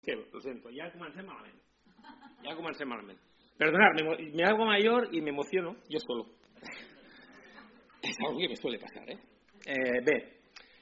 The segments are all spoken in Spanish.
Que, lo siento, ja comencem malament. Perdonad, me hago mayor y me emociono yo solo. Es algo que me suele pasar, Bé,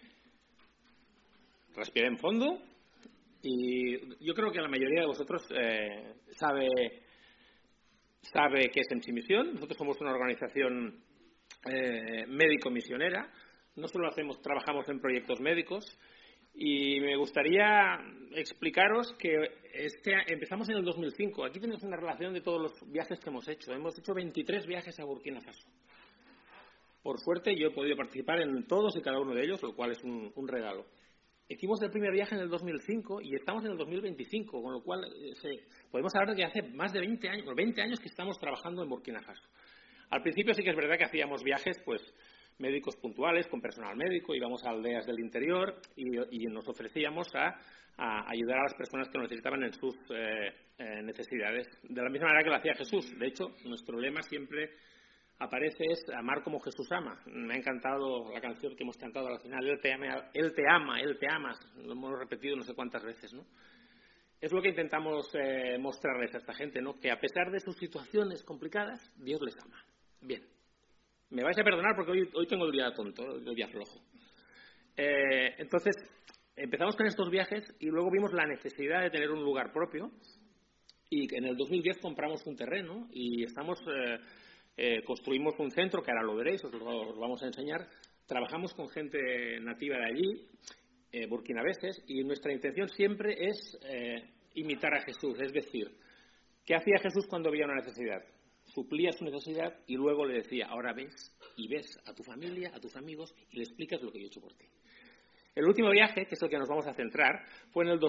respirem fondo y yo creo que la mayoría de vosotros sabe qué es En Sin Misión. Nosotros somos una organización médico-misionera. No solo trabajamos en proyectos médicos. Y me gustaría explicaros que empezamos en el 2005. Aquí tenemos una relación de todos los viajes que hemos hecho. Hemos hecho 23 viajes a Burkina Faso. Por suerte, yo he podido participar en todos y cada uno de ellos, lo cual es un regalo. Hicimos el primer viaje en el 2005 y estamos en el 2025, con lo cual podemos hablar de que hace más de 20 años que estamos trabajando en Burkina Faso. Al principio sí que es verdad que hacíamos viajes, médicos puntuales, con personal médico, íbamos a aldeas del interior y nos ofrecíamos a ayudar a las personas que lo necesitaban en sus necesidades. De la misma manera que lo hacía Jesús. De hecho, nuestro lema siempre aparece es amar como Jesús ama. Me ha encantado la canción que hemos cantado al final, Él te ama, Él te ama. Lo hemos repetido no sé cuántas veces, ¿no? Es lo que intentamos mostrarles a esta gente, ¿no? Que a pesar de sus situaciones complicadas, Dios les ama. Bien. Me vais a perdonar porque hoy tengo el día tonto, el día flojo. Entonces, empezamos con estos viajes y luego vimos la necesidad de tener un lugar propio y en el 2010 compramos un terreno y construimos un centro, que ahora lo veréis, os lo vamos a enseñar. Trabajamos con gente nativa de allí, burkinabeses, y nuestra intención siempre es imitar a Jesús. Es decir, ¿qué hacía Jesús cuando había una necesidad? Suplía su necesidad y luego le decía, ahora ves a tu familia, a tus amigos y le explicas lo que yo he hecho por ti. El último viaje, que es el que nos vamos a centrar, fue en el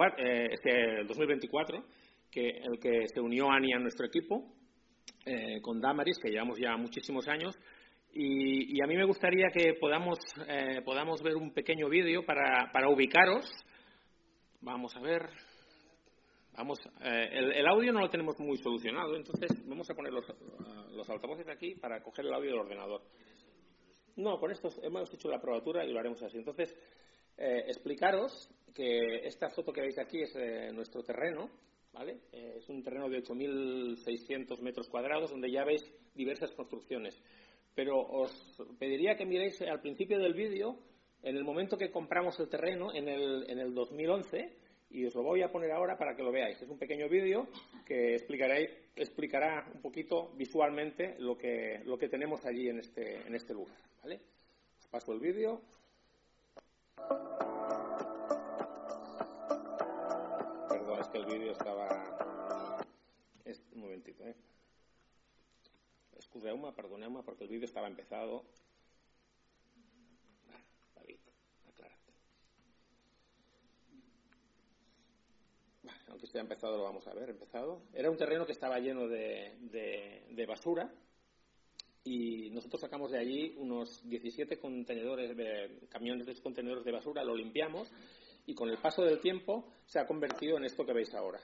2024, el que se unió Ani a nuestro equipo, con Damaris, que llevamos ya muchísimos años, y a mí me gustaría que podamos ver un pequeño vídeo para ubicaros. Vamos a ver. El audio no lo tenemos muy solucionado, entonces vamos a poner los altavoces aquí para coger el audio del ordenador. No, con estos hemos hecho la probatura y lo haremos así. Entonces, explicaros que esta foto que veis aquí es nuestro terreno, ¿vale? Es un terreno de 8.600 metros cuadrados donde ya veis diversas construcciones. Pero os pediría que miréis al principio del vídeo, en el momento que compramos el terreno, en el 2011, y os lo voy a poner ahora para que lo veáis. Es un pequeño vídeo que explicará un poquito visualmente lo que tenemos allí en este lugar, ¿vale? Os paso el vídeo. Perdón, es que el vídeo estaba... Un momentito, Excuseu-me, perdoneu-me, porque el vídeo estaba empezado. David, aclara't. Aunque esté empezado, lo vamos a ver, empezado. Era un terreno que estaba lleno de basura y nosotros sacamos de allí unos 17 camiones de contenedores de basura, lo limpiamos y con el paso del tiempo se ha convertido en esto que veis ahora.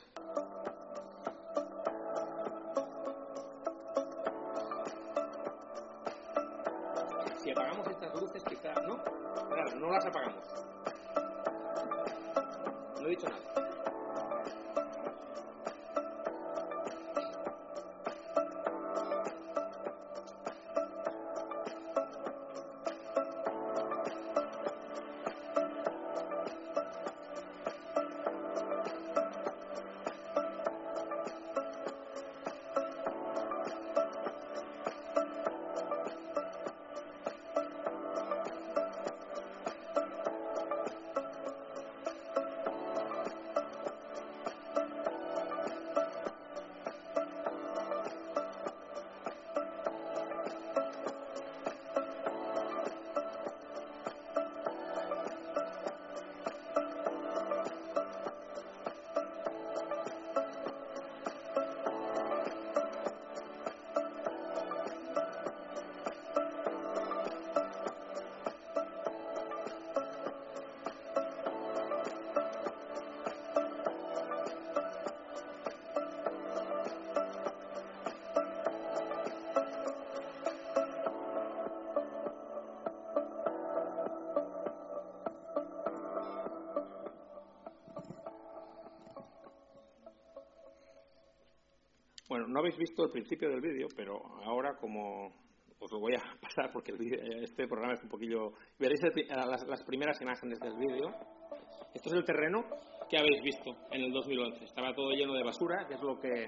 Si apagamos estas luces, quizá... No las apagamos. No he dicho nada. Bueno, no habéis visto el principio del vídeo, pero ahora como os lo voy a pasar porque este programa es un poquillo... Veréis las primeras imágenes del vídeo. Esto es el terreno que habéis visto en el 2011. Estaba todo lleno de basura, que es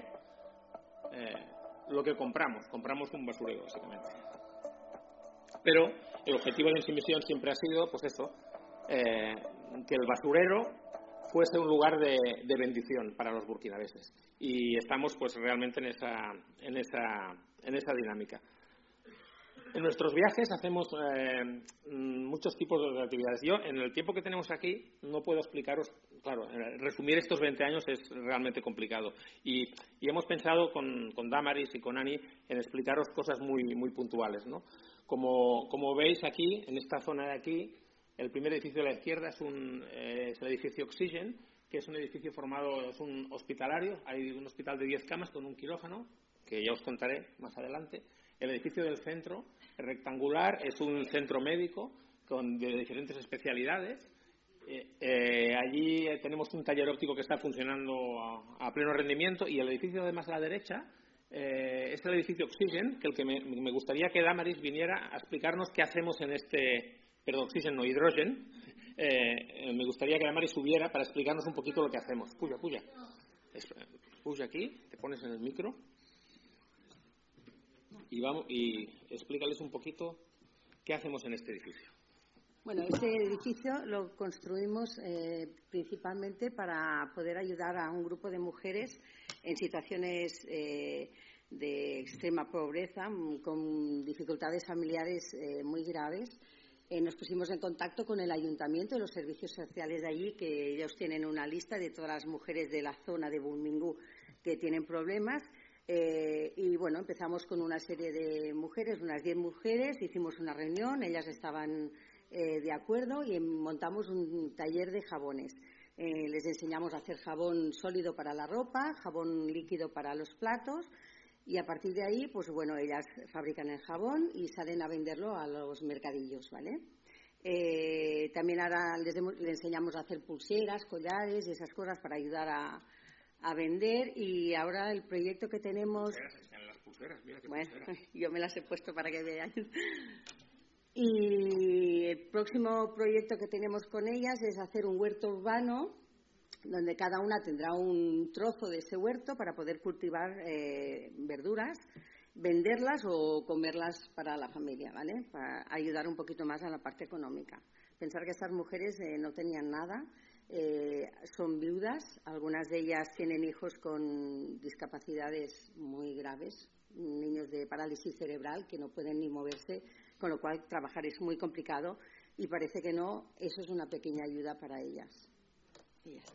lo que compramos. Compramos un basurero, básicamente. Pero el objetivo de Ensumisión siempre ha sido, pues eso, que el basurero fuese un lugar de bendición para los burkinabeses. Y estamos pues realmente en esa dinámica. En nuestros viajes hacemos muchos tipos de actividades. Yo, en el tiempo que tenemos aquí, no puedo explicaros, claro, resumir estos 20 años es realmente complicado. Y hemos pensado con Damaris y con Ani en explicaros cosas muy, muy puntuales, ¿no? Como veis aquí, en esta zona de aquí, el primer edificio de la izquierda es el edificio Oxygen, que es un edificio formado, es un hospitalario. Hay un hospital de 10 camas con un quirófano, que ya os contaré más adelante. El edificio del centro, rectangular, es un centro médico de diferentes especialidades. Allí tenemos un taller óptico que está funcionando a pleno rendimiento, y el edificio de más a la derecha es el edificio Oxygen, que el que me gustaría que Damaris viniera a explicarnos qué hacemos en perdón, Oxygen no, Hydrogen. Me gustaría que Damaris subiera para explicarnos un poquito lo que hacemos. Puya. Puya aquí, te pones en el micro. Y explícales un poquito qué hacemos en este edificio. Bueno, este edificio lo construimos principalmente para poder ayudar a un grupo de mujeres en situaciones de extrema pobreza, con dificultades familiares muy graves. Nos pusimos en contacto con el ayuntamiento y los servicios sociales de allí, que ellos tienen una lista de todas las mujeres de la zona de Bulmingu que tienen problemas. Y bueno, empezamos con una serie de mujeres, unas 10 mujeres, hicimos una reunión, ellas estaban de acuerdo y montamos un taller de jabones. Les enseñamos a hacer jabón sólido para la ropa, jabón líquido para los platos, y a partir de ahí, pues bueno, ellas fabrican el jabón y salen a venderlo a los mercadillos, ¿vale? También ahora les enseñamos a hacer pulseras, collares y esas cosas para ayudar a vender. Y ahora el proyecto que tenemos... Las pulseras, mira qué bueno, pulseras. yo me las he puesto para que vean. Y el próximo proyecto que tenemos con ellas es hacer un huerto urbano donde cada una tendrá un trozo de ese huerto para poder cultivar verduras, venderlas o comerlas para la familia, ¿vale? Para ayudar un poquito más a la parte económica. Pensar que estas mujeres no tenían nada. Son viudas, algunas de ellas tienen hijos con discapacidades muy graves, niños de parálisis cerebral que no pueden ni moverse, con lo cual trabajar es muy complicado, y parece que no, eso es una pequeña ayuda para ellas. Y ya está.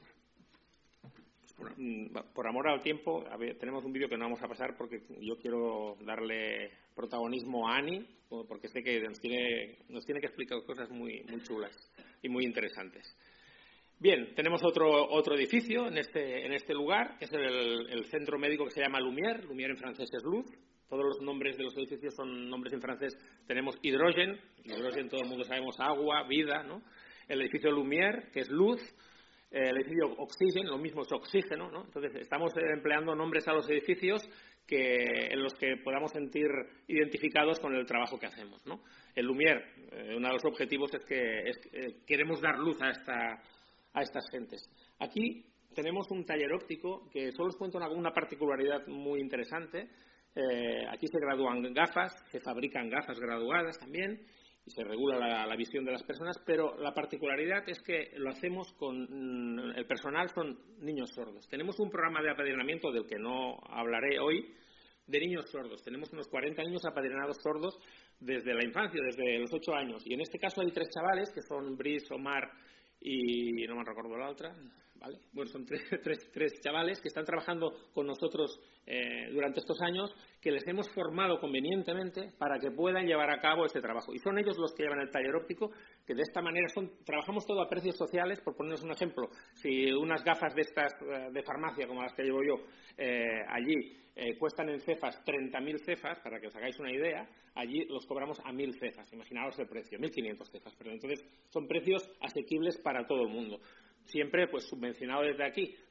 Por amor al tiempo, tenemos un vídeo que no vamos a pasar porque yo quiero darle protagonismo a Ani, porque sé que nos tiene que explicar cosas muy, muy chulas y muy interesantes. Bien, tenemos otro edificio en este lugar, que es el centro médico que se llama Lumière. Lumière en francés es luz. Todos los nombres de los edificios son nombres en francés. Tenemos Hydrogen, todo el mundo sabemos agua, vida, ¿no? El edificio Lumière, que es luz. El edificio Oxygen, lo mismo es oxígeno, ¿no? Entonces estamos empleando nombres a los edificios en los que podamos sentir identificados con el trabajo que hacemos, ¿no? El Lumière, uno de los objetivos es que queremos dar luz a estas gentes. Aquí tenemos un taller óptico que solo os cuento una particularidad muy interesante. Aquí se gradúan gafas, se fabrican gafas graduadas también y se regula la visión de las personas, pero la particularidad es que lo hacemos con el personal, son niños sordos. Tenemos un programa de apadrinamiento del que no hablaré hoy, de niños sordos. Tenemos unos 40 niños apadrinados sordos desde la infancia, desde los 8 años. Y en este caso hay 3 chavales, que son Brice, Omar y no me recuerdo la otra, ¿vale? Bueno, son tres chavales que están trabajando con nosotros durante estos años, que les hemos formado convenientemente para que puedan llevar a cabo este trabajo. Y son ellos los que llevan el taller óptico, que de esta manera trabajamos todo a precios sociales. Por ponernos un ejemplo, si unas gafas de estas de farmacia, como las que llevo yo, allí cuestan en cefas 30.000 cefas, para que os hagáis una idea, allí los cobramos a 1.000 cefas. Imaginaos el precio, 1.500 cefas. Pero entonces son precios asequibles para todo el mundo. Siempre pues subvencionado desde aquí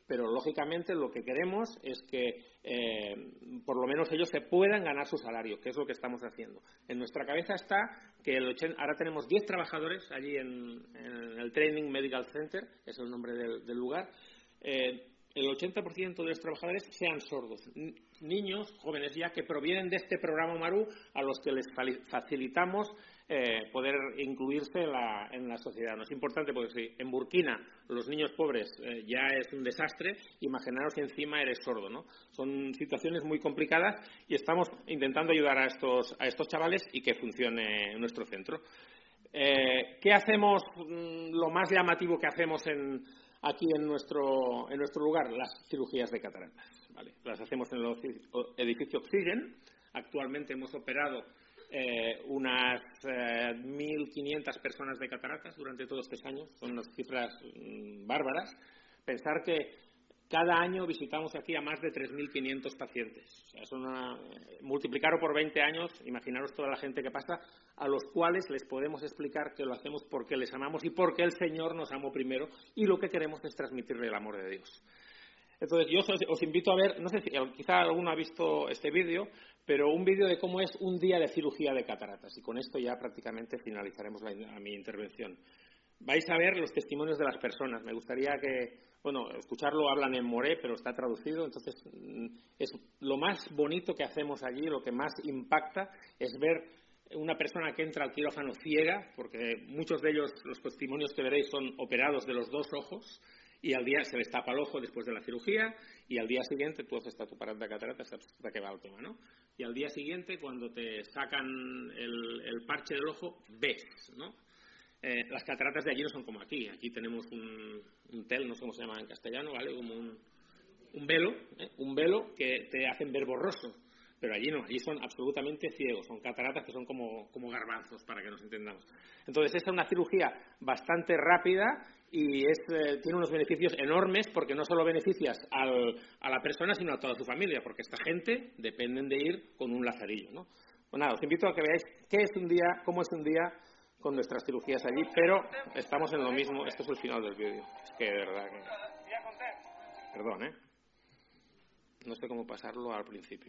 pero lógicamente lo que queremos es que por lo menos ellos se puedan ganar su salario, que es lo que estamos haciendo. En nuestra cabeza está que ahora tenemos 10 trabajadores allí en el Training Medical Center, es el nombre del lugar. El 80% de los trabajadores sean sordos, niños, jóvenes ya, que provienen de este programa Maru, a los que les facilitamos poder incluirse en la sociedad. No es importante porque si en Burkina los niños pobres ya es un desastre, imaginaros si encima eres sordo, ¿no? Son situaciones muy complicadas y estamos intentando ayudar a estos chavales y que funcione nuestro centro. ¿Qué hacemos? Lo más llamativo que hacemos aquí en nuestro lugar, las cirugías de cataratas, ¿vale? Las hacemos en el edificio Oxygen. Actualmente hemos operado unas 1.500 personas de cataratas durante todos estos años. Son unas cifras bárbaras. Pensar que cada año visitamos aquí a más de 3.500 pacientes. O sea, multiplicarlo por 20 años, imaginaros toda la gente que pasa, a los cuales les podemos explicar que lo hacemos porque les amamos y porque el Señor nos amó primero, y lo que queremos es transmitirle el amor de Dios. Entonces, yo os invito a ver, no sé si quizá alguno ha visto este vídeo, pero un vídeo de cómo es un día de cirugía de cataratas. Y con esto ya prácticamente finalizaremos mi intervención. Vais a ver los testimonios de las personas. Me gustaría escucharlo, hablan en moré, pero está traducido. Entonces, es lo más bonito que hacemos allí, lo que más impacta, es ver una persona que entra al quirófano ciega, porque muchos de ellos, los testimonios que veréis, son operados de los dos ojos, y al día se les tapa el ojo después de la cirugía, y al día siguiente, tú haces tu parada de cataratas hasta que va el tema, ¿no? Y al día siguiente, cuando te sacan el parche del ojo, ves, ¿no? Las cataratas de allí no son como aquí. Aquí tenemos un tel, no sé cómo se llama en castellano, ¿vale? Como un velo que te hacen ver borroso. Pero allí no, allí son absolutamente ciegos. Son cataratas que son como garbanzos, para que nos entendamos. Entonces, esta es una cirugía bastante rápida y tiene unos beneficios enormes, porque no solo beneficias a la persona, sino a toda su familia, porque esta gente dependen de ir con un lazarillo, ¿no? Pues nada, os invito a que veáis cómo es un día con nuestras cirugías allí, pero estamos en lo mismo. Esto es el final del vídeo. Es que de verdad que... Perdón, no sé cómo pasarlo al principio,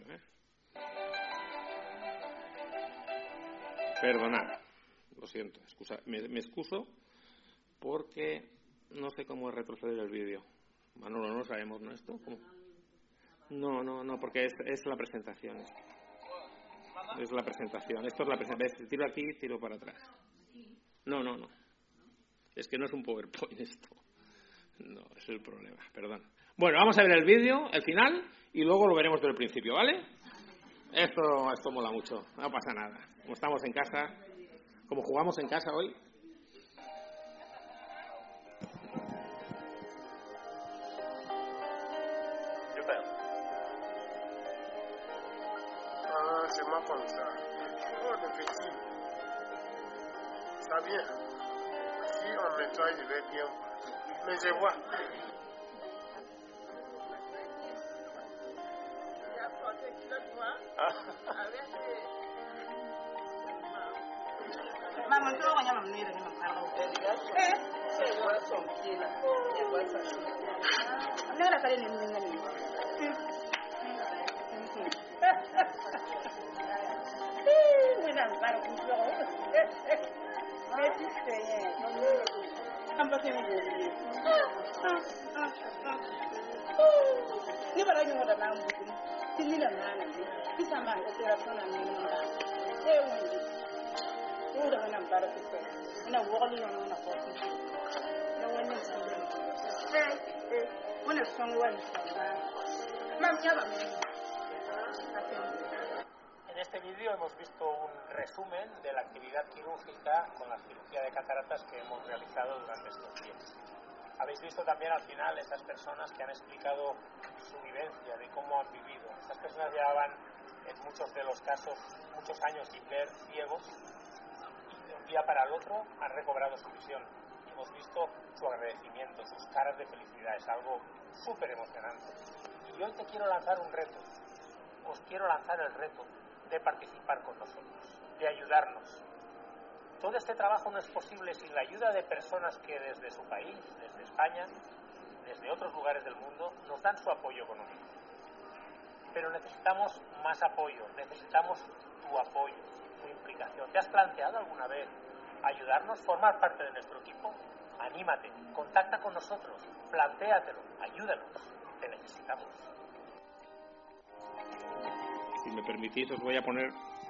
Perdonad, lo siento, me excuso porque no sé cómo retroceder el vídeo. Manolo, no lo sabemos, ¿no? ¿Esto? ¿Cómo? No, porque es la presentación. Es la presentación. Esto es la presentación. Tiro aquí, tiro para atrás. No. Es que no es un PowerPoint esto. No, es el problema, perdón. Bueno, vamos a ver el vídeo, el final, y luego lo veremos desde el principio, ¿vale? Esto mola mucho, no pasa nada. Como estamos en casa, como jugamos en casa hoy. C'est moi comme ça. Oh, le petit. Ça vient. Si on nettoie, je vais bien. Mais je vois. Maman, tu vas a llamar a mi En este vídeo hemos visto un resumen de la actividad quirúrgica con la cirugía de cataratas que hemos realizado durante estos días. Habéis visto también al final esas personas que han explicado su vivencia, de cómo han vivido. Estas personas llevaban, en muchos de los casos, muchos años sin ver, ciegos, y de un día para el otro han recobrado su visión. Y hemos visto su agradecimiento, sus caras de felicidad. Es algo súper emocionante. Y hoy te quiero lanzar un reto. Os quiero lanzar el reto de participar con nosotros, de ayudarnos. Todo este trabajo no es posible sin la ayuda de personas que desde su país, desde España, desde otros lugares del mundo nos dan su apoyo económico. Pero necesitamos más apoyo, necesitamos tu apoyo, tu implicación. ¿Te has planteado alguna vez ayudarnos, formar parte de nuestro equipo? Anímate, contacta con nosotros, plantéatelo, ayúdanos, te necesitamos. Si me permitís, os voy a poner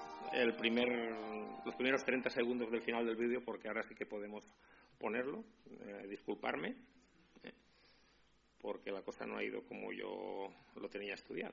los primeros 30 segundos del final del vídeo, porque ahora sí que podemos ponerlo. Disculparme, porque la cosa no ha ido como yo lo tenía estudiado.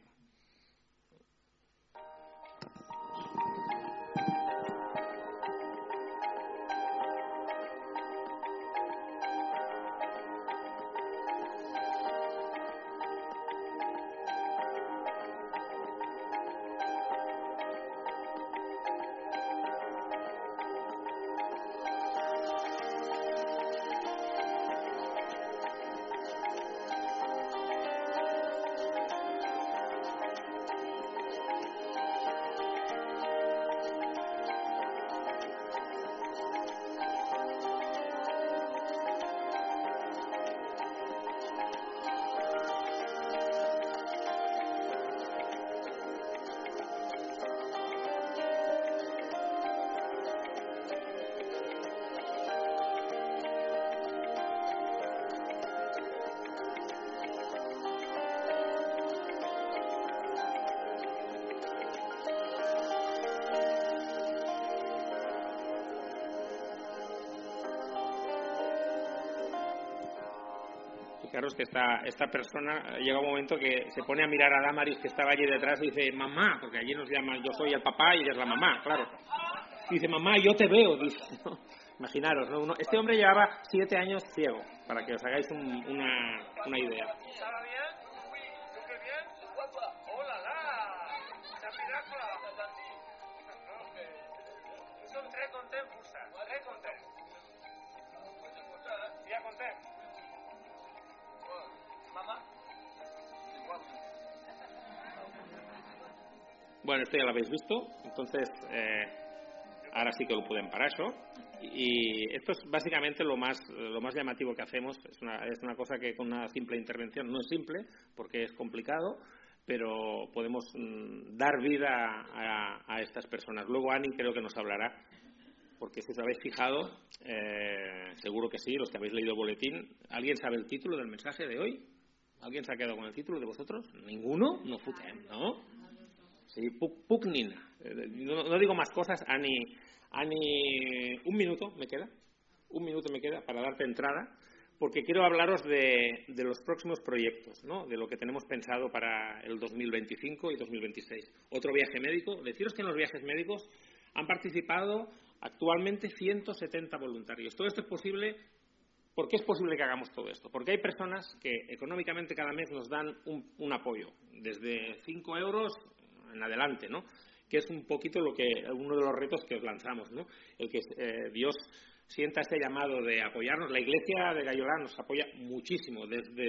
Fijaros que esta persona llega un momento que se pone a mirar a Damaris, que estaba allí detrás, y dice, mamá, porque allí nos llaman, yo soy el papá y ella es la mamá, claro. Y dice, mamá, yo te veo, dice, ¿no? Imaginaros, ¿no? Este hombre llevaba 7 años ciego, para que os hagáis una idea. ¿Estaba bien? ¿Tú qué bien? ¡Hola, la! Son 3 content, Fusa. 3 content. Ya content. Mamá. Bueno, esto ya lo habéis visto, entonces ahora sí que lo pueden parar eso. Y esto es básicamente lo más llamativo que hacemos. Es una cosa que con una simple intervención no es simple, porque es complicado, pero podemos dar vida a estas personas. Luego Ani creo que nos hablará, porque si os habéis fijado, seguro que sí, los que habéis leído el boletín. ¿Alguien sabe el título del mensaje de hoy? ¿Alguien se ha quedado con el título de vosotros? ¿Ninguno? No futem, ¿no? Sí, Puknin. No digo más cosas. Ani, un minuto me queda para darte entrada, porque quiero hablaros de los próximos proyectos, ¿no? De lo que tenemos pensado para el 2025 y 2026. Otro viaje médico. Deciros que en los viajes médicos han participado actualmente 170 voluntarios. Todo esto es posible. ¿Por qué es posible que hagamos todo esto? Porque hay personas que económicamente cada mes nos dan un apoyo, desde 5 euros en adelante, ¿no? Que es un poquito uno de los retos que os lanzamos, ¿no? El que Dios sienta ese llamado de apoyarnos. La Iglesia de Gaiolá nos apoya muchísimo, desde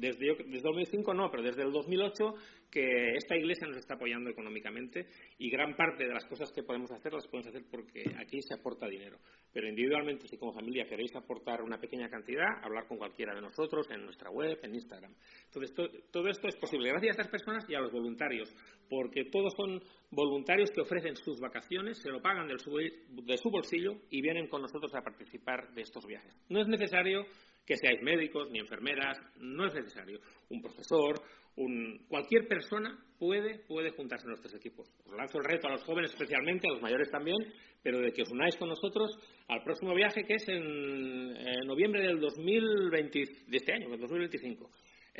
2005 no, pero desde el 2008 que esta Iglesia nos está apoyando económicamente, y gran parte de las cosas que podemos hacer las podemos hacer porque aquí se aporta dinero. Pero individualmente, si como familia queréis aportar una pequeña cantidad, hablar con cualquiera de nosotros en nuestra web, en Instagram. Entonces, todo esto es posible gracias a estas personas y a los voluntarios, porque todos son voluntarios que ofrecen sus vacaciones, se lo pagan de su bolsillo y vienen con nosotros a participar de estos viajes. No es necesario que seáis médicos ni enfermeras, no es necesario. Un profesor, cualquier persona puede juntarse en nuestros equipos. Os lanzo el reto a los jóvenes especialmente, a los mayores también, pero de que os unáis con nosotros al próximo viaje, que es en noviembre del 2020, de este año, del 2025.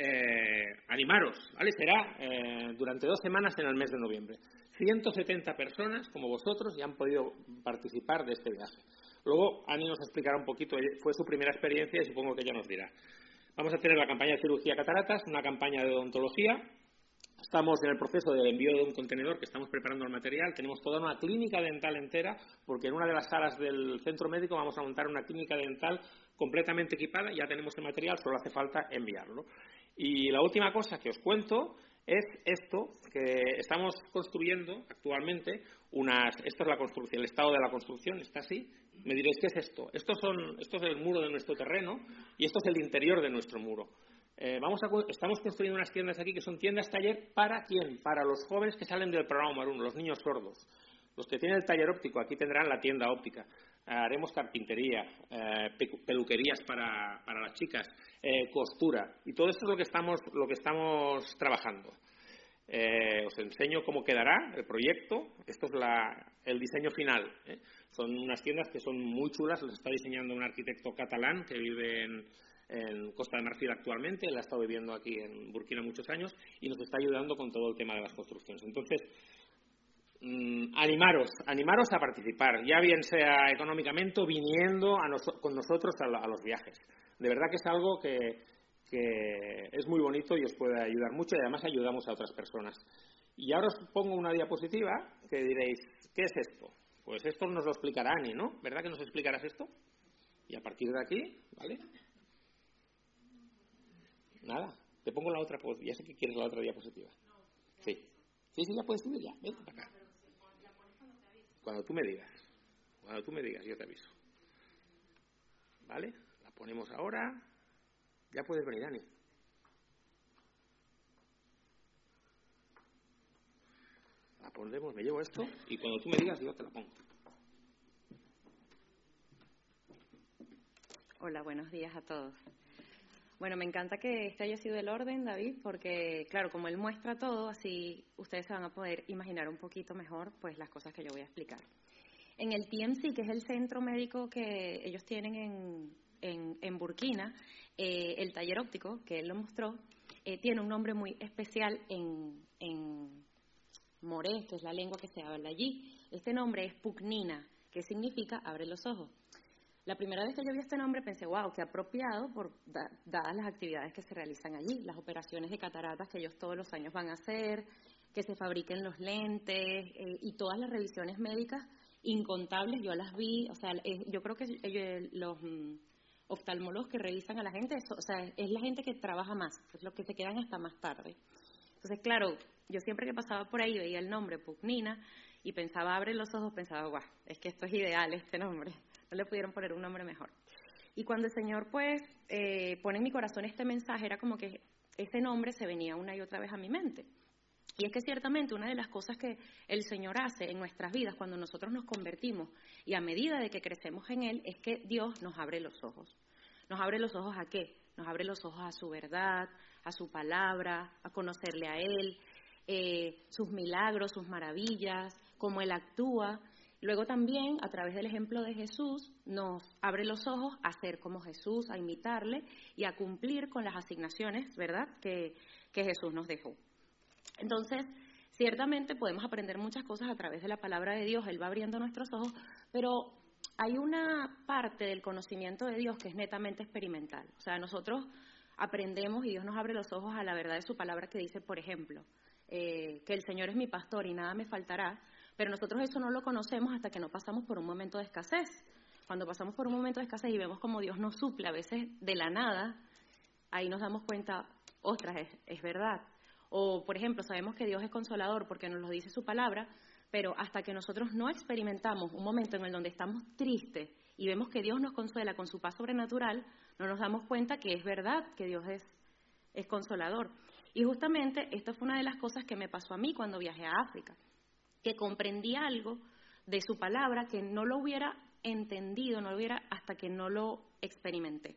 Animaros, ¿vale? Será durante 2 semanas en el mes de noviembre. 170 personas como vosotros ya han podido participar de este viaje. Luego Ani nos explicará un poquito, fue su primera experiencia y supongo que ella nos dirá. Vamos a tener la campaña de cirugía cataratas, una campaña de odontología. Estamos en el proceso del envío de un contenedor, que estamos preparando el material. Tenemos toda una clínica dental entera, porque en una de las salas del centro médico vamos a montar una clínica dental completamente equipada. Ya tenemos el material, solo hace falta enviarlo. Y la última cosa que os cuento es esto, que estamos construyendo actualmente esto es la construcción, el estado de la construcción, está así. Me diréis, ¿qué es esto? Esto es el muro de nuestro terreno y esto es el interior de nuestro muro. Estamos construyendo unas tiendas aquí que son tiendas taller. ¿Para quién? Para los jóvenes que salen del programa Maruno, los niños sordos. Los que tienen el taller óptico, aquí tendrán la tienda óptica. Haremos carpintería, peluquerías para las chicas, costura. Y todo esto es lo que estamos trabajando. Os enseño cómo quedará el proyecto. Esto es el diseño final. Son unas tiendas que son muy chulas. Las está diseñando un arquitecto catalán que vive en Costa de Marfil actualmente. Él ha estado viviendo aquí en Burkina muchos años y nos está ayudando con todo el tema de las construcciones. Entonces, animaros a participar, ya bien sea económicamente o viniendo con nosotros a los viajes. De verdad que es algo que es muy bonito y os puede ayudar mucho, y además ayudamos a otras personas. Y ahora os pongo una diapositiva que diréis, ¿qué es esto? Pues esto nos lo explicará Ani, ¿no? ¿Verdad que nos explicarás esto? Y a partir de aquí, ¿vale? Nada, te pongo la otra, pues ya sé que quieres la otra diapositiva. Sí, ya puedes subir, ya, ven para acá. Cuando tú me digas, yo te aviso. ¿Vale? La ponemos ahora. Ya puedes venir, Dani. La pondremos, me llevo esto y cuando tú me digas, yo te la pongo. Hola, buenos días a todos. Bueno, me encanta que este haya sido el orden, David, porque, claro, como él muestra todo, así ustedes se van a poder imaginar un poquito mejor pues las cosas que yo voy a explicar. En el TMC, que es el centro médico que ellos tienen en Burkina, el taller óptico, que él lo mostró, tiene un nombre muy especial en moré, que es la lengua que se habla allí. Este nombre es Puknina, que significa abre los ojos. La primera vez que yo vi este nombre pensé, wow, qué apropiado dadas las actividades que se realizan allí, las operaciones de cataratas que ellos todos los años van a hacer, que se fabriquen los lentes y todas las revisiones médicas incontables, yo las vi, o sea, yo creo que los oftalmólogos que revisan a la gente, o sea, es la gente que trabaja más, es los que se quedan hasta más tarde. Entonces, claro, yo siempre que pasaba por ahí veía el nombre Puknina y pensaba, abre los ojos, pensaba, guau, es que esto es ideal, este nombre. No le pudieron poner un nombre mejor. Y cuando el Señor, pues, pone en mi corazón este mensaje, era como que ese nombre se venía una y otra vez a mi mente. Y es que ciertamente una de las cosas que el Señor hace en nuestras vidas cuando nosotros nos convertimos y a medida de que crecemos en Él, es que Dios nos abre los ojos. ¿Nos abre los ojos a qué? Nos abre los ojos a su verdad, a su palabra, a conocerle a Él, sus milagros, sus maravillas, cómo Él actúa. Luego también, a través del ejemplo de Jesús, nos abre los ojos a ser como Jesús, a imitarle y a cumplir con las asignaciones, ¿verdad?, que Jesús nos dejó. Entonces, ciertamente podemos aprender muchas cosas a través de la palabra de Dios, Él va abriendo nuestros ojos, pero hay una parte del conocimiento de Dios que es netamente experimental. O sea, nosotros aprendemos y Dios nos abre los ojos a la verdad de su palabra que dice, por ejemplo, que el Señor es mi pastor y nada me faltará. Pero nosotros eso no lo conocemos hasta que no pasamos por un momento de escasez. Cuando pasamos por un momento de escasez y vemos como Dios nos suple a veces de la nada, ahí nos damos cuenta, ostras, es verdad. O, por ejemplo, sabemos que Dios es consolador porque nos lo dice su palabra, pero hasta que nosotros no experimentamos un momento en el donde estamos tristes y vemos que Dios nos consuela con su paz sobrenatural, no nos damos cuenta que es verdad que Dios es consolador. Y justamente esto fue una de las cosas que me pasó a mí cuando viajé a África, que comprendí algo de su palabra que no lo hubiera entendido, no lo hubiera hasta que no lo experimenté.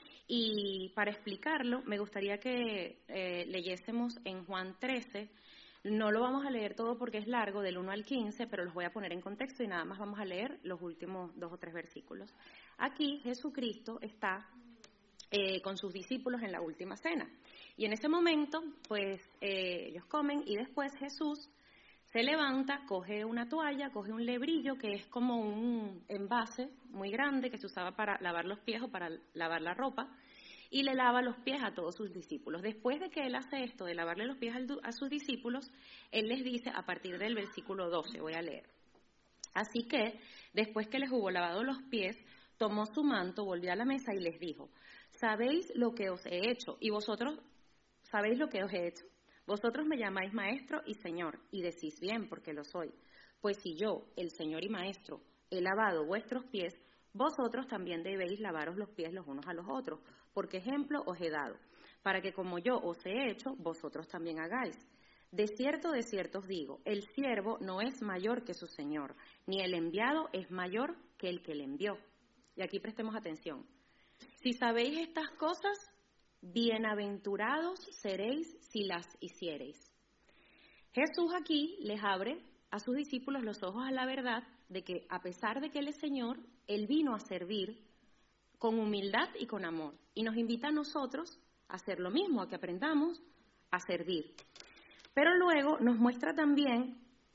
Y para explicarlo, me gustaría que leyésemos en Juan 13, no lo vamos a leer todo porque es largo, del 1 al 15, pero los voy a poner en contexto y nada más vamos a leer los últimos 2 o 3 versículos. Aquí Jesucristo está con sus discípulos en la última cena. Y en ese momento, pues ellos comen y después Jesús se levanta, coge una toalla, coge un lebrillo, que es como un envase muy grande que se usaba para lavar los pies o para lavar la ropa, y le lava los pies a todos sus discípulos. Después de que él hace esto, de lavarle los pies a sus discípulos, él les dice, a partir del versículo 12, voy a leer. Así que, después que les hubo lavado los pies, tomó su manto, volvió a la mesa y les dijo, ¿sabéis lo que os he hecho? Y vosotros, ¿sabéis lo que os he hecho? Vosotros me llamáis maestro y señor, y decís bien, porque lo soy. Pues si yo, el señor y maestro, he lavado vuestros pies, vosotros también debéis lavaros los pies los unos a los otros, porque ejemplo os he dado. para que como yo os he hecho, vosotros también hagáis. De cierto os digo, el siervo no es mayor que su señor, ni el enviado es mayor que el que le envió. Y aquí prestemos atención. Si sabéis estas cosas, bienaventurados seréis si las hiciereis. Jesús aquí les abre a sus discípulos los ojos a la verdad de que a pesar de que Él es Señor, Él vino a servir con humildad y con amor. Y nos invita a nosotros a hacer lo mismo, a que aprendamos a servir. Pero luego nos muestra también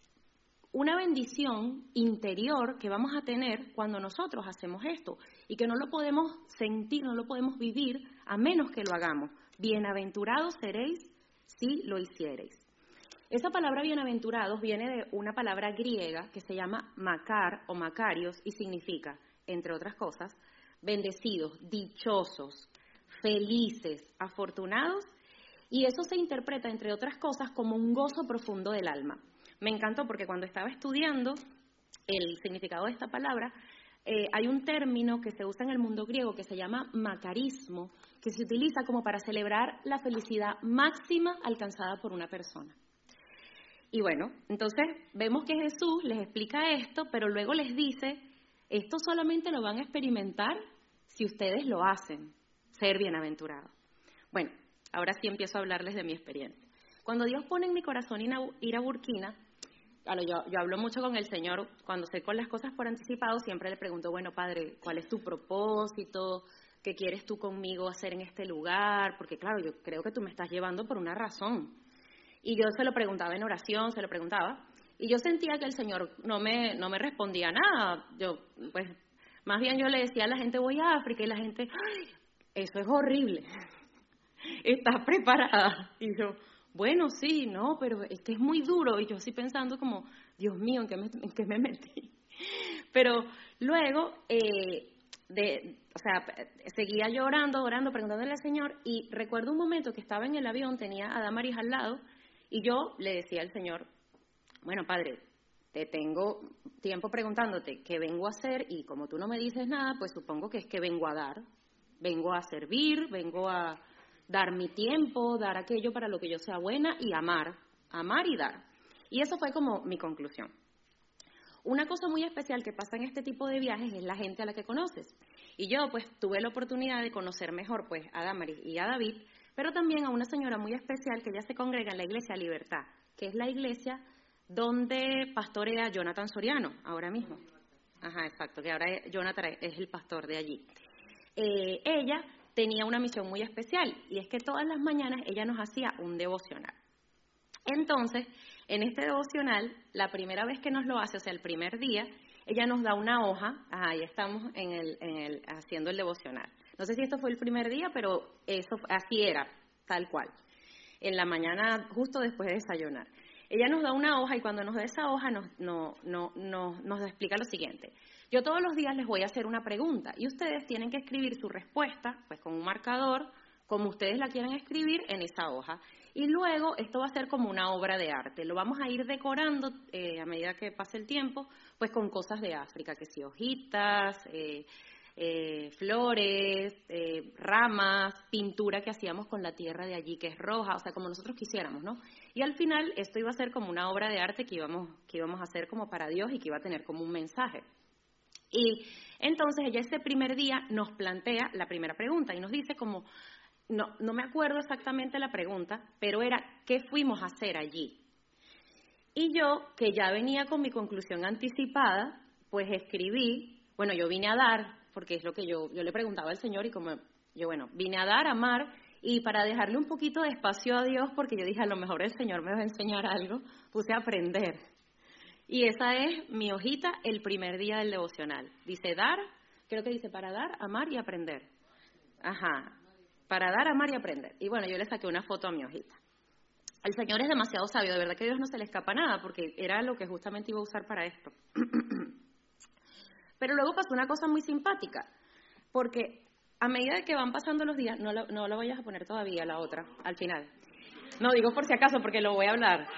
una bendición interior que vamos a tener cuando nosotros hacemos esto y que no lo podemos sentir, no lo podemos vivir a menos que lo hagamos. Bienaventurados seréis si lo hiciereis. Esa palabra bienaventurados viene de una palabra griega que se llama makar o makarios y significa, entre otras cosas, bendecidos, dichosos, felices, afortunados, y eso se interpreta, entre otras cosas, como un gozo profundo del alma. Me encantó porque cuando estaba estudiando el significado de esta palabra, hay un término que se usa en el mundo griego que se llama macarismo, que se utiliza como para celebrar la felicidad máxima alcanzada por una persona. Y bueno, entonces vemos que Jesús les explica esto, pero luego les dice, esto solamente lo van a experimentar si ustedes lo hacen, ser bienaventurados. Bueno, ahora sí empiezo a hablarles de mi experiencia. Cuando Dios pone en mi corazón ir a Burkina, claro, yo hablo mucho con el Señor, cuando sé con las cosas por anticipado, siempre le pregunto, bueno, Padre, ¿cuál es tu propósito? ¿Qué quieres tú conmigo hacer en este lugar? Porque claro, yo creo que tú me estás llevando por una razón. Y yo se lo preguntaba en oración, y yo sentía que el Señor no me respondía nada. Pues, más bien yo le decía a la gente, voy a África, y la gente, ¡ay, eso es horrible! ¿Estás preparada? Y yo, bueno, sí, no, pero es que es muy duro. Y yo así pensando como, Dios mío, ¿en qué me metí? Pero luego, seguía yo orando, preguntándole al Señor, y recuerdo un momento que estaba en el avión, tenía a Damaris al lado, y yo le decía al Señor, bueno, Padre, te tengo tiempo preguntándote qué vengo a hacer, y como tú no me dices nada, pues supongo que es que vengo a dar, vengo a servir, vengo a dar mi tiempo, dar aquello para lo que yo sea buena, y amar y dar. Y eso fue como mi conclusión. Una cosa muy especial que pasa en este tipo de viajes es la gente a la que conoces. Y yo pues tuve la oportunidad de conocer mejor pues a Damaris y a David, pero también a una señora muy especial que ya se congrega en la Iglesia Libertad, que es la iglesia donde pastorea Jonathan Soriano ahora mismo. Ajá, exacto, que ahora Jonathan es el pastor de allí. Ella tenía una misión muy especial, y es que todas las mañanas ella nos hacía un devocional. Entonces, en este devocional, la primera vez que nos lo hace, o sea, el primer día, ella nos da una hoja, ahí estamos haciendo el devocional. No sé si esto fue el primer día, pero así era, tal cual. En la mañana, justo después de desayunar. Ella nos da una hoja, y cuando nos da esa hoja nos explica lo siguiente. Yo todos los días les voy a hacer una pregunta, y ustedes tienen que escribir su respuesta, pues con un marcador, como ustedes la quieran escribir en esa hoja. Y luego esto va a ser como una obra de arte. Lo vamos a ir decorando a medida que pase el tiempo, pues con cosas de África, que sí, hojitas, flores, ramas, pintura que hacíamos con la tierra de allí, que es roja, o sea, como nosotros quisiéramos, ¿no? Y al final esto iba a ser como una obra de arte que íbamos a hacer como para Dios, y que iba a tener como un mensaje. Y entonces ella ese primer día nos plantea la primera pregunta y nos dice como, no me acuerdo exactamente la pregunta, pero era, ¿qué fuimos a hacer allí? Y yo, que ya venía con mi conclusión anticipada, pues escribí, bueno, yo vine a dar, porque es lo que yo le preguntaba al Señor, y como yo, bueno, vine a dar, a amar, y para dejarle un poquito de espacio a Dios, porque yo dije, a lo mejor el Señor me va a enseñar algo, puse a aprender. Y esa es mi hojita el primer día del devocional. Dice dar, creo que dice para dar, amar y aprender. Ajá, para dar, amar y aprender. Y bueno, yo le saqué una foto a mi hojita. El Señor es demasiado sabio, de verdad que a Dios no se le escapa nada, porque era lo que justamente iba a usar para esto. Pero luego pasó una cosa muy simpática, porque a medida que van pasando los días, no la vayas a poner todavía, la otra, al final. No, digo por si acaso, porque lo voy a hablar.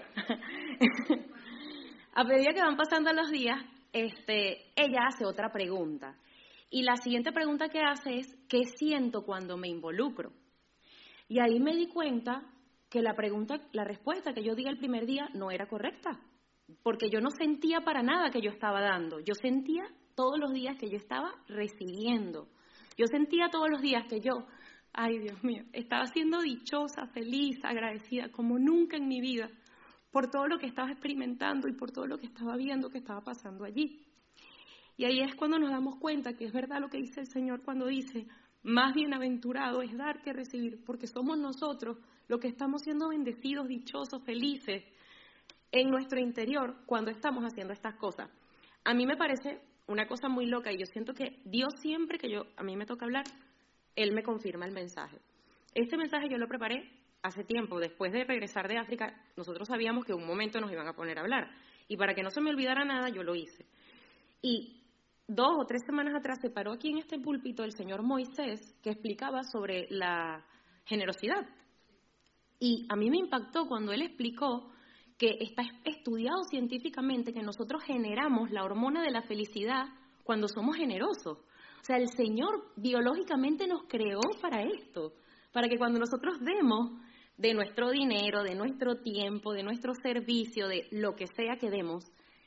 A medida que van pasando los días, ella hace otra pregunta. Y la siguiente pregunta que hace es, ¿qué siento cuando me involucro? Y ahí me di cuenta que la respuesta que yo di el primer día no era correcta, porque yo no sentía para nada que yo estaba dando, yo sentía todos los días que yo estaba recibiendo, yo sentía todos los días que yo, ay Dios mío, estaba siendo dichosa, feliz, agradecida, como nunca en mi vida, por todo lo que estaba experimentando y por todo lo que estaba viendo que estaba pasando allí. Y ahí es cuando nos damos cuenta que es verdad lo que dice el Señor cuando dice, más bienaventurado es dar que recibir, porque somos nosotros los que estamos siendo bendecidos, dichosos, felices en nuestro interior cuando estamos haciendo estas cosas. A mí me parece una cosa muy loca y yo siento que Dios siempre que a mí me toca hablar, Él me confirma el mensaje. Este mensaje yo lo preparé hace tiempo, después de regresar de África, nosotros sabíamos que un momento nos iban a poner a hablar y para que no se me olvidara nada yo lo hice. Y 2 o 3 semanas atrás se paró aquí en este púlpito el señor Moisés que explicaba sobre la generosidad. Y a mí me impactó cuando él explicó que está estudiado científicamente que nosotros generamos la hormona de la felicidad cuando somos generosos. O sea, el Señor biológicamente nos creó para esto, para que cuando nosotros demos de nuestro dinero, de nuestro tiempo, de nuestro servicio, de lo que sea que demos,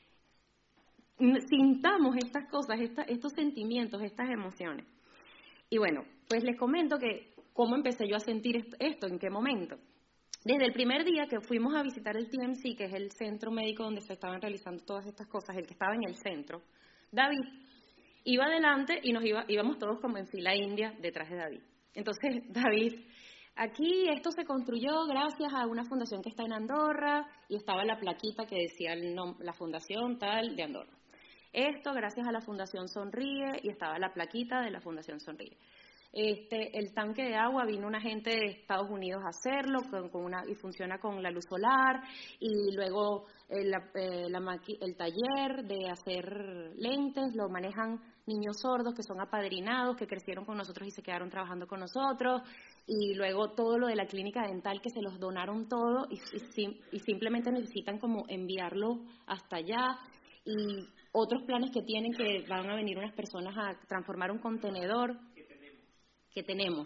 sintamos estas cosas, estos sentimientos, estas emociones. Y bueno, pues les comento que cómo empecé yo a sentir esto, en qué momento. Desde el primer día que fuimos a visitar el TMC, que es el centro médico donde se estaban realizando todas estas cosas, el que estaba en el centro, David iba adelante y íbamos todos como en fila india detrás de David. Entonces, David, aquí esto se construyó gracias a una fundación que está en Andorra y estaba la plaquita que decía la fundación tal de Andorra. Esto gracias a la Fundación Sonríe y estaba la plaquita de la Fundación Sonríe. El tanque de agua vino una gente de Estados Unidos a hacerlo y funciona con la luz solar y luego el taller de hacer lentes lo manejan niños sordos que son apadrinados, que crecieron con nosotros y se quedaron trabajando con nosotros y luego todo lo de la clínica dental que se los donaron todo y simplemente necesitan como enviarlo hasta allá y otros planes que tienen que van a venir unas personas a transformar un contenedor que tenemos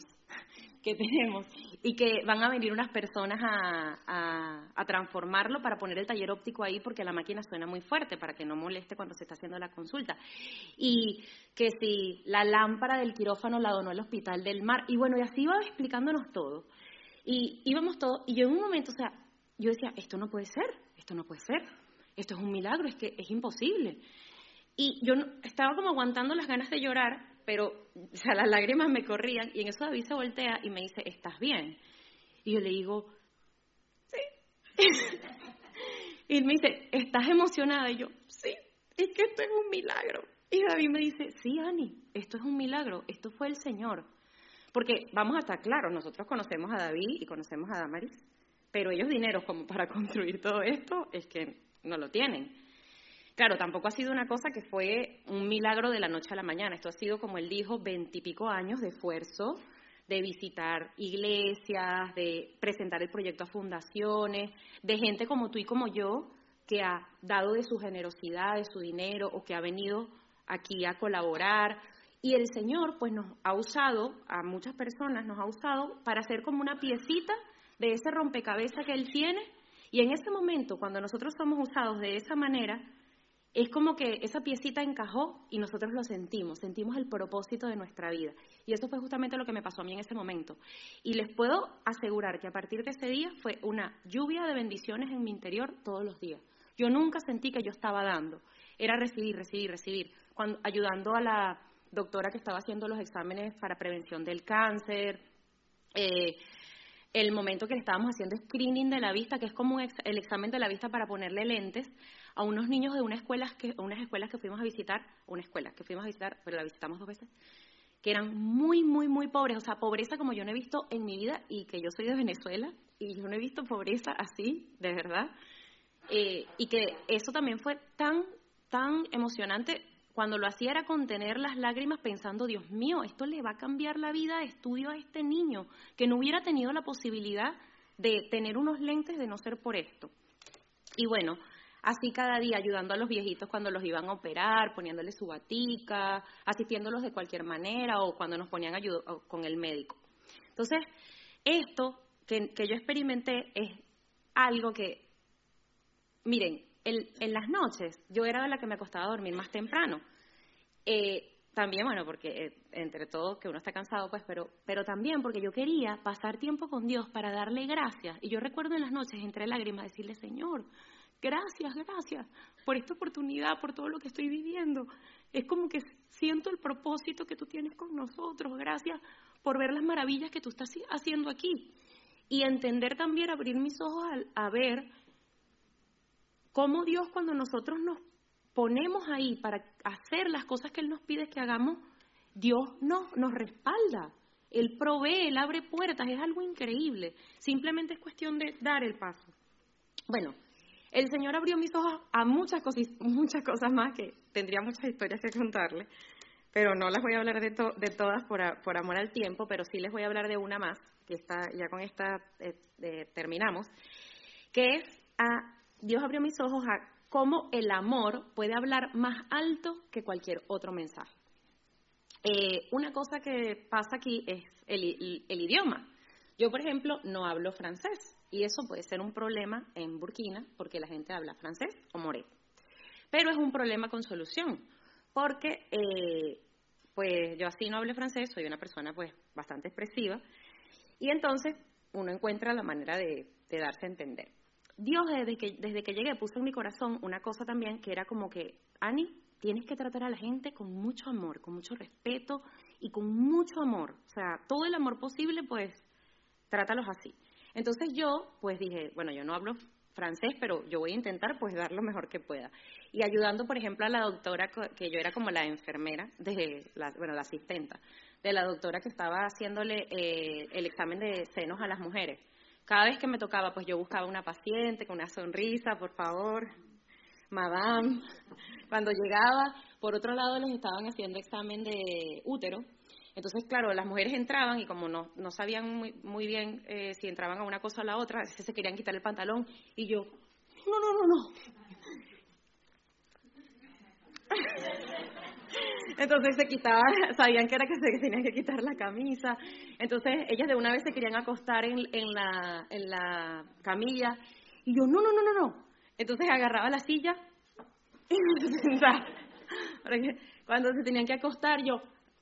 y que van a venir unas personas a transformarlo para poner el taller óptico ahí porque la máquina suena muy fuerte para que no moleste cuando se está haciendo la consulta y que si la lámpara del quirófano la donó el Hospital del Mar y bueno, y así iba explicándonos todo y íbamos todos y yo en un momento, o sea, yo decía, esto no puede ser, esto es un milagro, es que es imposible. Y yo estaba como aguantando las ganas de llorar, pero o sea, las lágrimas me corrían, y en eso David se voltea y me dice, ¿estás bien? Y yo le digo, sí. Y él me dice, ¿estás emocionada? Y yo, sí, es que esto es un milagro. Y David me dice, sí, Ani, esto es un milagro, esto fue el Señor. Porque vamos a estar claros, nosotros conocemos a David y conocemos a Damaris, pero ellos dineros como para construir todo esto es que no lo tienen. Claro, tampoco ha sido una cosa que fue un milagro de la noche a la mañana. Esto ha sido, como él dijo, 20 y pico años de esfuerzo, de visitar iglesias, de presentar el proyecto a fundaciones, de gente como tú y como yo, que ha dado de su generosidad, de su dinero, o que ha venido aquí a colaborar. Y el Señor, pues, nos ha usado, a muchas personas nos ha usado para hacer como una piecita de ese rompecabezas que Él tiene. Y en ese momento, cuando nosotros somos usados de esa manera, es como que esa piecita encajó y nosotros lo sentimos el propósito de nuestra vida. Y eso fue justamente lo que me pasó a mí en ese momento. Y les puedo asegurar que a partir de ese día fue una lluvia de bendiciones en mi interior todos los días. Yo nunca sentí que yo estaba dando, era recibir, ayudando a la doctora que estaba haciendo los exámenes para prevención del cáncer, el momento que le estábamos haciendo screening de la vista, que es como el examen de la vista para ponerle lentes a unos niños de unas escuelas que fuimos a visitar, pero la visitamos 2 veces, que eran muy, muy, muy pobres, o sea, pobreza como yo no he visto en mi vida, y que yo soy de Venezuela, y yo no he visto pobreza así, de verdad, y que eso también fue tan, tan emocionante. Cuando lo hacía era contener las lágrimas pensando, Dios mío, esto le va a cambiar la vida de estudio a este niño, que no hubiera tenido la posibilidad de tener unos lentes de no ser por esto. Y bueno, así cada día ayudando a los viejitos cuando los iban a operar, poniéndoles su batica, asistiéndolos de cualquier manera o cuando nos ponían ayuda con el médico. Entonces, esto que yo experimenté es algo que, miren, en las noches yo era la que me acostaba a dormir más temprano. También, bueno, porque entre todo que uno está cansado, pues, pero también porque yo quería pasar tiempo con Dios para darle gracias. Y yo recuerdo en las noches, entre lágrimas, decirle, Señor, gracias por esta oportunidad, por todo lo que estoy viviendo. Es como que siento el propósito que tú tienes con nosotros. Gracias por ver las maravillas que tú estás haciendo aquí. Y entender también, abrir mis ojos a ver cómo Dios, cuando nosotros nos ponemos ahí para hacer las cosas que Él nos pide que hagamos, Dios nos respalda. Él provee, Él abre puertas, es algo increíble. Simplemente es cuestión de dar el paso. Bueno, el Señor abrió mis ojos a muchas cosas más, que tendría muchas historias que contarles, pero no las voy a hablar de todas por amor al tiempo, pero sí les voy a hablar de una más, que ya con esta terminamos, que es Dios abrió mis ojos a cómo el amor puede hablar más alto que cualquier otro mensaje. Una cosa que pasa aquí es el idioma. Yo, por ejemplo, no hablo francés, y eso puede ser un problema en Burkina, porque la gente habla francés o moré. Pero es un problema con solución, porque pues yo así no hablo francés, soy una persona pues bastante expresiva, y entonces uno encuentra la manera de darse a entender. Dios, desde que llegué, puso en mi corazón una cosa también que era como que, Ani, tienes que tratar a la gente con mucho amor, con mucho respeto y con mucho amor. O sea, todo el amor posible, pues, trátalos así. Entonces yo, pues dije, bueno, yo no hablo francés, pero yo voy a intentar, pues, dar lo mejor que pueda. Y ayudando, por ejemplo, a la doctora, que yo era como la enfermera, la asistenta, de la doctora que estaba haciéndole el examen de senos a las mujeres. Cada vez que me tocaba, pues yo buscaba una paciente con una sonrisa, por favor, madame. Cuando llegaba, por otro lado les estaban haciendo examen de útero. Entonces, claro, las mujeres entraban y como no sabían muy bien si entraban a una cosa o a la otra, a veces se querían quitar el pantalón y yo, no. Entonces se quitaba, sabían que era que se tenían que quitar la camisa. Entonces ellas de una vez se querían acostar en la camilla y yo, no. Entonces agarraba la silla y me sentaba. Cuando se tenían que acostar yo.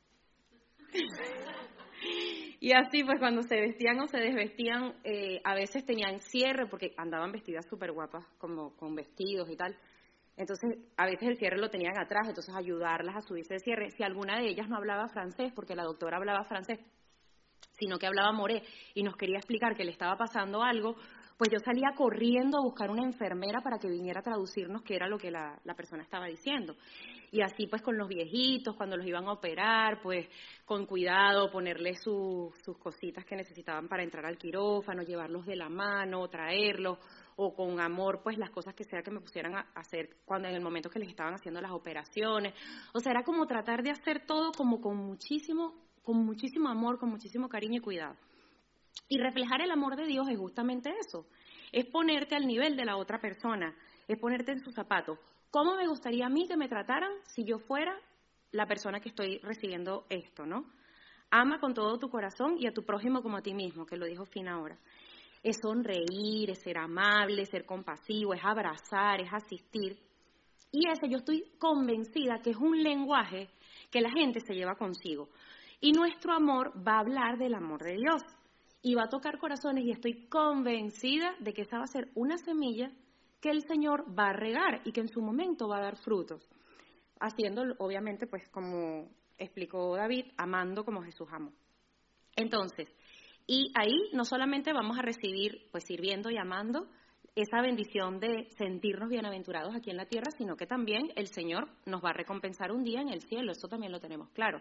Y así pues cuando se vestían o se desvestían, a veces tenían cierre porque andaban vestidas súper guapas, como con vestidos y tal. Entonces, a veces el cierre lo tenían atrás, entonces ayudarlas a subirse de cierre. Si alguna de ellas no hablaba francés, porque la doctora hablaba francés, sino que hablaba moré y nos quería explicar que le estaba pasando algo, pues yo salía corriendo a buscar una enfermera para que viniera a traducirnos qué era lo que la persona estaba diciendo. Y así pues con los viejitos, cuando los iban a operar, pues con cuidado, ponerles sus cositas que necesitaban para entrar al quirófano, llevarlos de la mano, traerlos, o con amor, pues las cosas que sea que me pusieran a hacer cuando en el momento que les estaban haciendo las operaciones. O sea, era como tratar de hacer todo como con muchísimo amor, con muchísimo cariño y cuidado. Y reflejar el amor de Dios es justamente eso, es ponerte al nivel de la otra persona, es ponerte en sus zapatos. ¿Cómo me gustaría a mí que me trataran si yo fuera la persona que estoy recibiendo esto, no? Ama con todo tu corazón y a tu prójimo como a ti mismo, que lo dijo Fina ahora. Es sonreír, es ser amable, es ser compasivo, es abrazar, es asistir. Y ese yo estoy convencida que es un lenguaje que la gente se lleva consigo. Y nuestro amor va a hablar del amor de Dios. Y va a tocar corazones y estoy convencida de que esa va a ser una semilla que el Señor va a regar y que en su momento va a dar frutos. Haciéndolo, obviamente, pues como explicó David, amando como Jesús amó. Entonces, y ahí no solamente vamos a recibir, pues sirviendo y amando, esa bendición de sentirnos bienaventurados aquí en la tierra, sino que también el Señor nos va a recompensar un día en el cielo, eso también lo tenemos claro.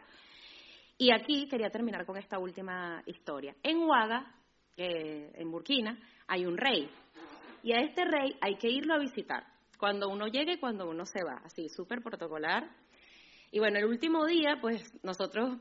Y aquí quería terminar con esta última historia. En Ouaga, en Burkina, hay un rey, y a este rey hay que irlo a visitar, cuando uno llegue y cuando uno se va, así, súper protocolar. Y bueno, el último día, pues nosotros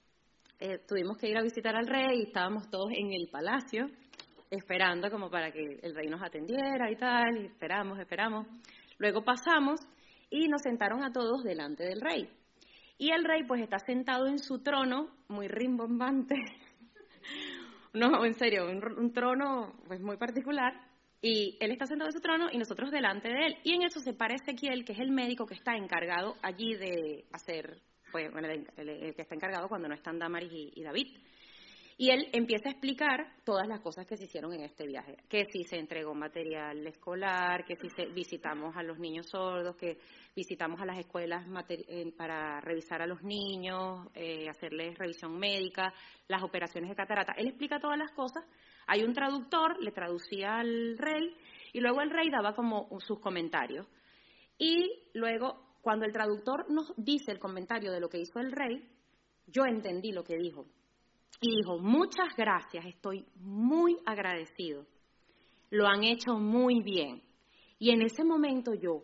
tuvimos que ir a visitar al rey y estábamos todos en el palacio esperando como para que el rey nos atendiera y tal, y esperamos. Luego pasamos y nos sentaron a todos delante del rey. Y el rey pues está sentado en su trono, muy rimbombante, No, en serio, un trono pues muy particular. Y él está sentado en su trono y nosotros delante de él. Y en eso se para Ezequiel, que es el médico que está encargado allí de hacer, pues, bueno, el que está encargado cuando no están Damaris y David. Y él empieza a explicar todas las cosas que se hicieron en este viaje. Que si se entregó material escolar, que si visitamos a los niños sordos, que visitamos a las escuelas para revisar a los niños, hacerles revisión médica, las operaciones de catarata. Él explica todas las cosas. Hay un traductor, le traducía al rey, y luego el rey daba como sus comentarios. Y luego, cuando el traductor nos dice el comentario de lo que hizo el rey, yo entendí lo que dijo. Y dijo, muchas gracias, estoy muy agradecido. Lo han hecho muy bien. Y en ese momento yo,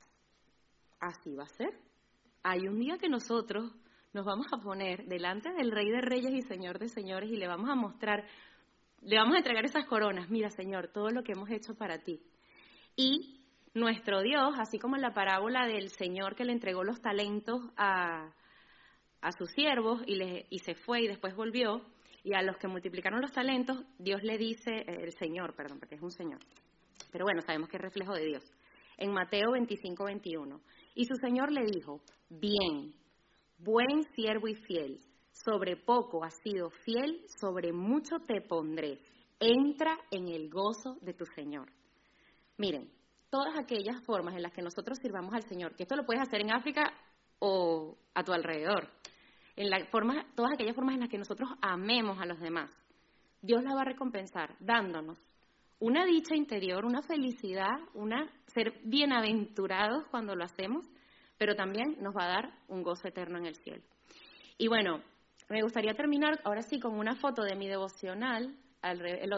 así va a ser. Hay un día que nosotros nos vamos a poner delante del Rey de Reyes y Señor de Señores y le vamos a mostrar, le vamos a entregar esas coronas. Mira, Señor, todo lo que hemos hecho para ti. Y nuestro Dios, así como en la parábola del Señor que le entregó los talentos a sus siervos y se fue y después volvió, y a los que multiplicaron los talentos, Dios le dice, el Señor, perdón, porque es un Señor, pero bueno, sabemos que es reflejo de Dios, en Mateo 25:21, y su Señor le dijo, bien, buen siervo y fiel, sobre poco has sido fiel, sobre mucho te pondré, entra en el gozo de tu Señor. Miren, todas aquellas formas en las que nosotros sirvamos al Señor, que esto lo puedes hacer en África o a tu alrededor, todas aquellas formas en las que nosotros amemos a los demás, Dios la va a recompensar dándonos una dicha interior, una felicidad, ser bienaventurados cuando lo hacemos, pero también nos va a dar un gozo eterno en el cielo. Y bueno, me gustaría terminar ahora sí con una foto de mi devocional, el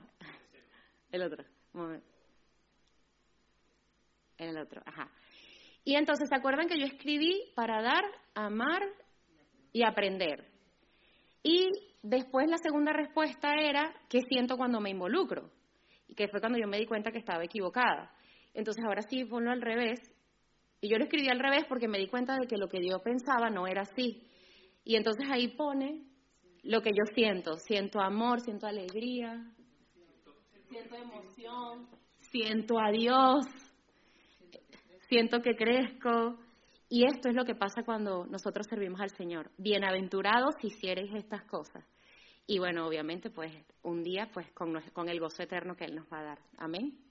otro, un momento. En el otro, ajá. Y entonces, ¿se acuerdan que yo escribí para dar, amar y aprender? Y después la segunda respuesta era, ¿qué siento cuando me involucro? Y que fue cuando yo me di cuenta que estaba equivocada. Entonces, ahora sí, ponlo al revés. Y yo lo escribí al revés porque me di cuenta de que lo que yo pensaba no era así. Y entonces ahí pone lo que yo siento. Siento amor, siento alegría, siento emoción, siento a Dios, siento que crezco. Y esto es lo que pasa cuando nosotros servimos al Señor. Bienaventurados si hiciereis estas cosas. Y bueno, obviamente, pues, un día, pues, con el gozo eterno que Él nos va a dar. Amén.